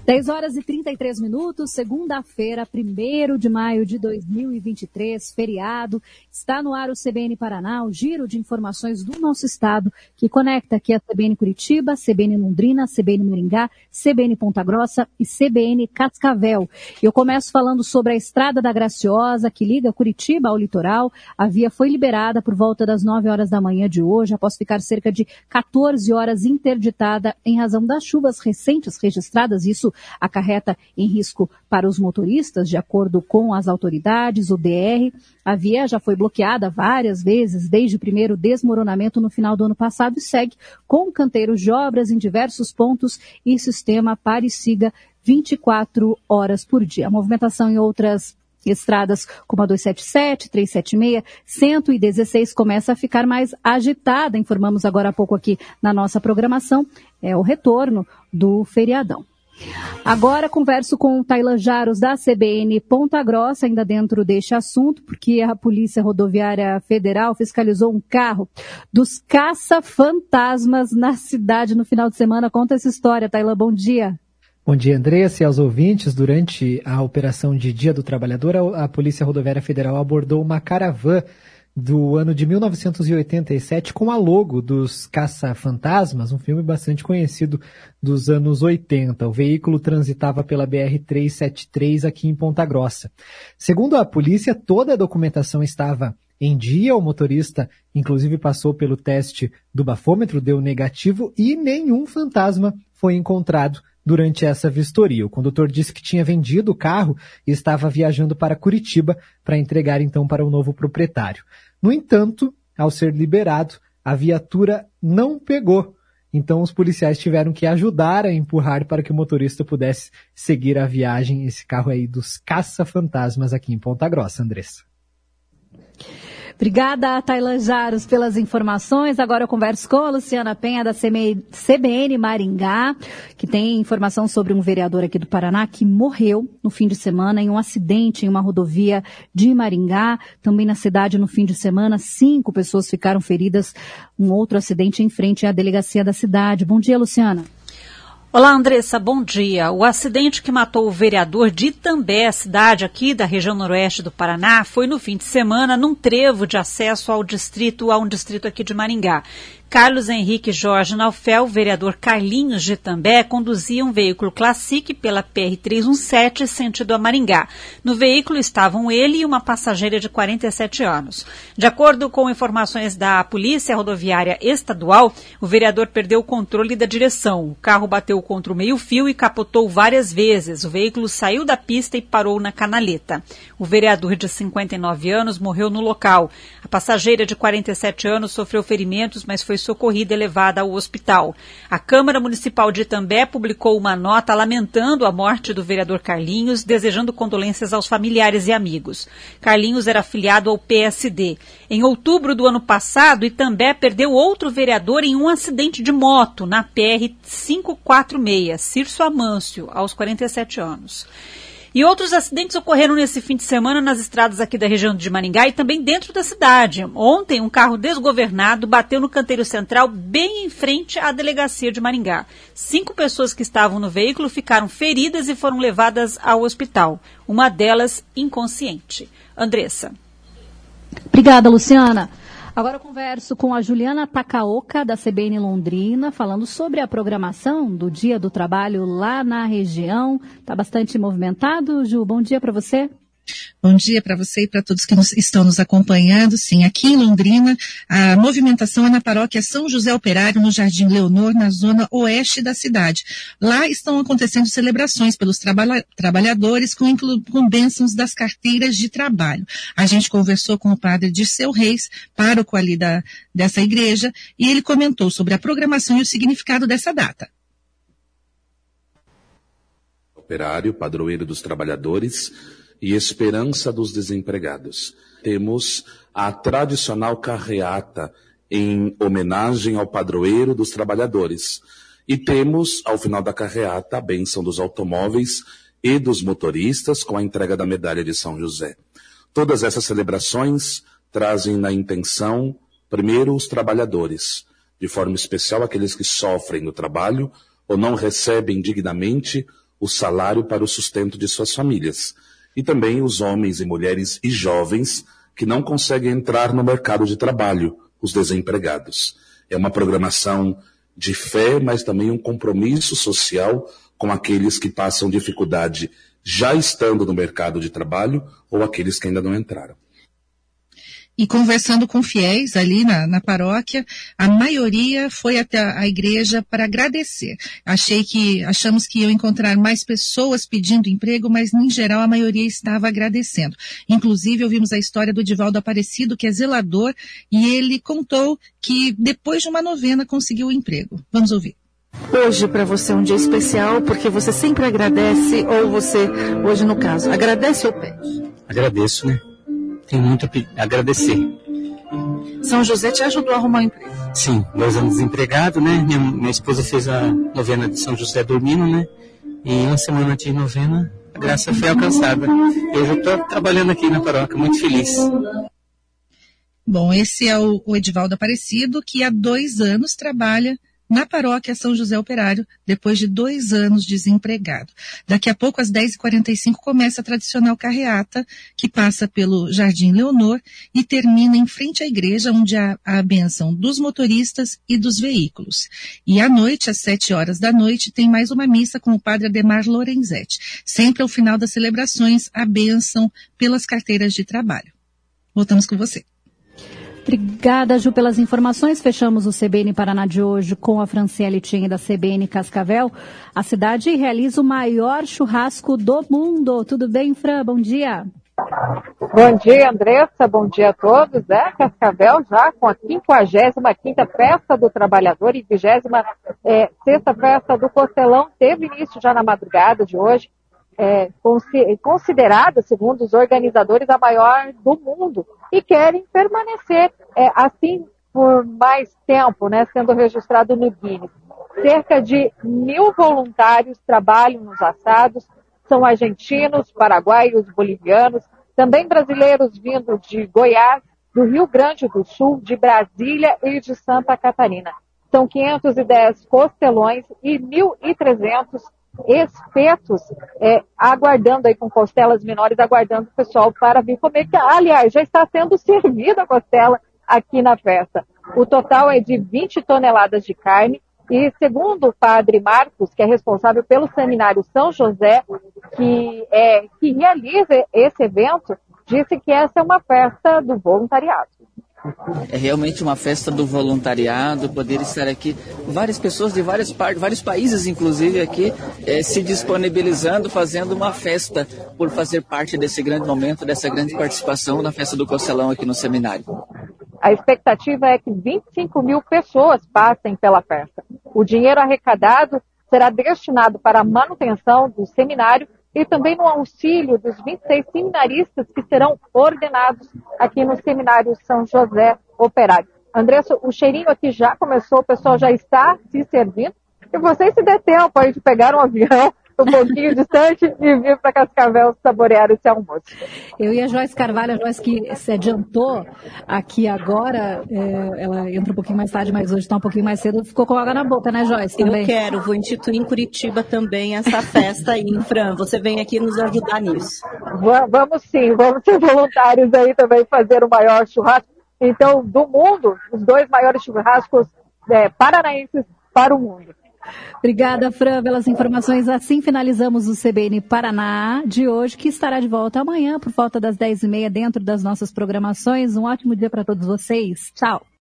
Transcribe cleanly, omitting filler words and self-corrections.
10h33, segunda-feira, 1º de maio de 2023, feriado. Está no ar o CBN Paraná, o giro de informações do nosso estado, que conecta aqui a CBN Curitiba, CBN Londrina, CBN Maringá, CBN Ponta Grossa e CBN Cascavel. Eu começo falando sobre a Estrada da Graciosa, que liga Curitiba ao litoral. A via foi liberada por volta das 9 horas da manhã de hoje, após ficar cerca de 14 horas interditada em razão das chuvas recentes registradas. Isso acarreta em risco para os motoristas, de acordo com as autoridades, o DR. A via já foi bloqueada várias vezes desde o primeiro desmoronamento no final do ano passado e segue com canteiros de obras em diversos pontos e sistema pare e siga 24 horas por dia. A movimentação em outras estradas como a 277, 376, 116 começa a ficar mais agitada. Informamos agora há pouco aqui na nossa programação, é o retorno do feriadão. Agora converso com o Tailan Jaros da CBN Ponta Grossa, ainda dentro deste assunto, porque a Polícia Rodoviária Federal fiscalizou um carro dos caça-fantasmas na cidade no final de semana. Conta essa história, Tailan, bom dia. Bom dia, Andressa, e aos ouvintes. Durante a operação de Dia do Trabalhador, a Polícia Rodoviária Federal abordou uma caravana do ano de 1987 com a logo dos Caça-Fantasmas, um filme bastante conhecido dos anos 80. O veículo transitava pela BR-373 aqui em Ponta Grossa. Segundo a polícia, toda a documentação estava em dia, o motorista inclusive passou pelo teste do bafômetro, deu negativo e nenhum fantasma foi encontrado durante essa vistoria. O condutor disse que tinha vendido o carro e estava viajando para Curitiba para entregar então para o novo proprietário. No entanto, ao ser liberado, a viatura não pegou. Então os policiais tiveram que ajudar a empurrar para que o motorista pudesse seguir a viagem. Esse carro aí dos caça-fantasmas aqui em Ponta Grossa, Andressa. Obrigada, Tailan Jaros, pelas informações. Agora eu converso com a Luciana Penha, da CBN Maringá, que tem informação sobre um vereador aqui do Paraná que morreu no fim de semana em um acidente em uma rodovia de Maringá. Também na cidade, no fim de semana, 5 pessoas ficaram feridas. Um outro acidente em frente à delegacia da cidade. Bom dia, Luciana. Olá, Andressa, bom dia. O acidente que matou o vereador de Itambé, cidade aqui da região noroeste do Paraná, foi no fim de semana num trevo de acesso a um distrito aqui de Maringá. Carlos Henrique Jorge Naufel, vereador Carlinhos de Itambé, conduzia um veículo Classic pela PR-317, sentido a Maringá. No veículo estavam ele e uma passageira de 47 anos. De acordo com informações da Polícia Rodoviária Estadual, o vereador perdeu o controle da direção. O carro bateu contra o meio-fio e capotou várias vezes. O veículo saiu da pista e parou na canaleta. O vereador de 59 anos morreu no local. A passageira de 47 anos sofreu ferimentos, mas foi socorrida e levada ao hospital. A Câmara Municipal de Itambé publicou uma nota lamentando a morte do vereador Carlinhos, desejando condolências aos familiares e amigos. Carlinhos era afiliado ao PSD. Em outubro do ano passado, Itambé perdeu outro vereador em um acidente de moto na PR-546, Cirso Amâncio, aos 47 anos. E outros acidentes ocorreram nesse fim de semana nas estradas aqui da região de Maringá e também dentro da cidade. Ontem, um carro desgovernado bateu no canteiro central bem em frente à delegacia de Maringá. 5 pessoas que estavam no veículo ficaram feridas e foram levadas ao hospital. Uma delas inconsciente. Andressa. Obrigada, Luciana. Agora eu converso com a Juliana Takaoka, da CBN Londrina, falando sobre a programação do Dia do Trabalho lá na região. Está bastante movimentado, Ju? Bom dia para você. Bom dia para você e para todos que estão nos acompanhando. Sim, aqui em Londrina, a movimentação é na paróquia São José Operário, no Jardim Leonor, na zona oeste da cidade. Lá estão acontecendo celebrações pelos trabalhadores com bênçãos das carteiras de trabalho. A gente conversou com o padre Dirceu Reis, pároco ali dessa igreja, e ele comentou sobre a programação e o significado dessa data. Operário, padroeiro dos trabalhadores e esperança dos desempregados. Temos a tradicional carreata em homenagem ao padroeiro dos trabalhadores. E temos, ao final da carreata, a bênção dos automóveis e dos motoristas com a entrega da medalha de São José. Todas essas celebrações trazem na intenção, primeiro, os trabalhadores, de forma especial aqueles que sofrem no trabalho ou não recebem dignamente o salário para o sustento de suas famílias. E também os homens e mulheres e jovens que não conseguem entrar no mercado de trabalho, os desempregados. É uma programação de fé, mas também um compromisso social com aqueles que passam dificuldade já estando no mercado de trabalho ou aqueles que ainda não entraram. E conversando com fiéis ali na paróquia, a maioria foi até a igreja para agradecer. Achamos que iam encontrar mais pessoas pedindo emprego, mas em geral a maioria estava agradecendo. Inclusive ouvimos a história do Edivaldo Aparecido, que é zelador, e ele contou que depois de uma novena conseguiu o emprego. Vamos ouvir. Hoje para você é um dia especial porque você sempre agradece, ou você, hoje no caso, agradece ou pede? Agradeço, né? Tenho muito a agradecer. São José te ajudou a arrumar um emprego? Sim, 2 anos desempregado, né? Minha esposa fez a novena de São José dormindo, né? E 1 semana de novena, a graça foi alcançada. Eu já estou trabalhando aqui na paróquia, muito feliz. Bom, esse é o Edivaldo Aparecido, que há 2 anos trabalha na paróquia São José Operário, depois de 2 anos desempregado. Daqui a pouco, às 10h45, começa a tradicional carreata, que passa pelo Jardim Leonor e termina em frente à igreja, onde há a bênção dos motoristas e dos veículos. E à noite, às 19h, tem mais uma missa com o padre Ademar Lorenzetti. Sempre ao final das celebrações, a bênção pelas carteiras de trabalho. Voltamos com você. Obrigada, Ju, pelas informações. Fechamos o CBN Paraná de hoje com a Franciele Tien da CBN Cascavel. A cidade realiza o maior churrasco do mundo. Tudo bem, Fran? Bom dia. Bom dia, Andressa. Bom dia a todos. Cascavel já com a 55ª Festa do Trabalhador e 26ª Festa do Costelão. Teve início já na madrugada de hoje. Considerada, segundo os organizadores, a maior do mundo e querem permanecer assim por mais tempo, né, sendo registrado no Guinness. Cerca de 1.000 voluntários trabalham nos assados, são argentinos, paraguaios, bolivianos, também brasileiros vindos de Goiás, do Rio Grande do Sul, de Brasília e de Santa Catarina. São 510 costelões e 1.300 espetos, aguardando aí com costelas menores, aguardando o pessoal para vir comer, que, aliás, já está sendo servida a costela aqui na festa. O total é de 20 toneladas de carne e, segundo o padre Marcos, que é responsável pelo Seminário São José, que realiza esse evento, disse que essa é uma festa do voluntariado. É realmente uma festa do voluntariado, poder estar aqui, várias pessoas de várias partes, vários países inclusive aqui, se disponibilizando, fazendo uma festa por fazer parte desse grande momento, dessa grande participação na festa do Costelão aqui no seminário. A expectativa é que 25.000 pessoas passem pela festa. O dinheiro arrecadado será destinado para a manutenção do seminário e também no auxílio dos 26 seminaristas que serão ordenados aqui no Seminário São José Operário. Andressa, o cheirinho aqui já começou, o pessoal já está se servindo. E vocês, se der tempo aí de pegar um avião um pouquinho distante e vir para Cascavel saborear esse almoço. Eu e a Joyce Carvalho, a Joyce que se adiantou aqui agora, ela entra um pouquinho mais tarde, mas hoje está um pouquinho mais cedo, ficou com água na boca, né, Joyce? Também. Eu quero, vou instituir em Curitiba também essa festa aí, Fran, você vem aqui nos ajudar nisso. Vamos sim, vamos ser voluntários aí também fazer o maior churrasco, então, do mundo, os 2 maiores churrascos paranaenses para o mundo. Obrigada, Fran, pelas informações. Assim finalizamos o CBN Paraná de hoje, que estará de volta amanhã por volta das 10h30 dentro das nossas programações. Um ótimo dia para todos vocês. Tchau.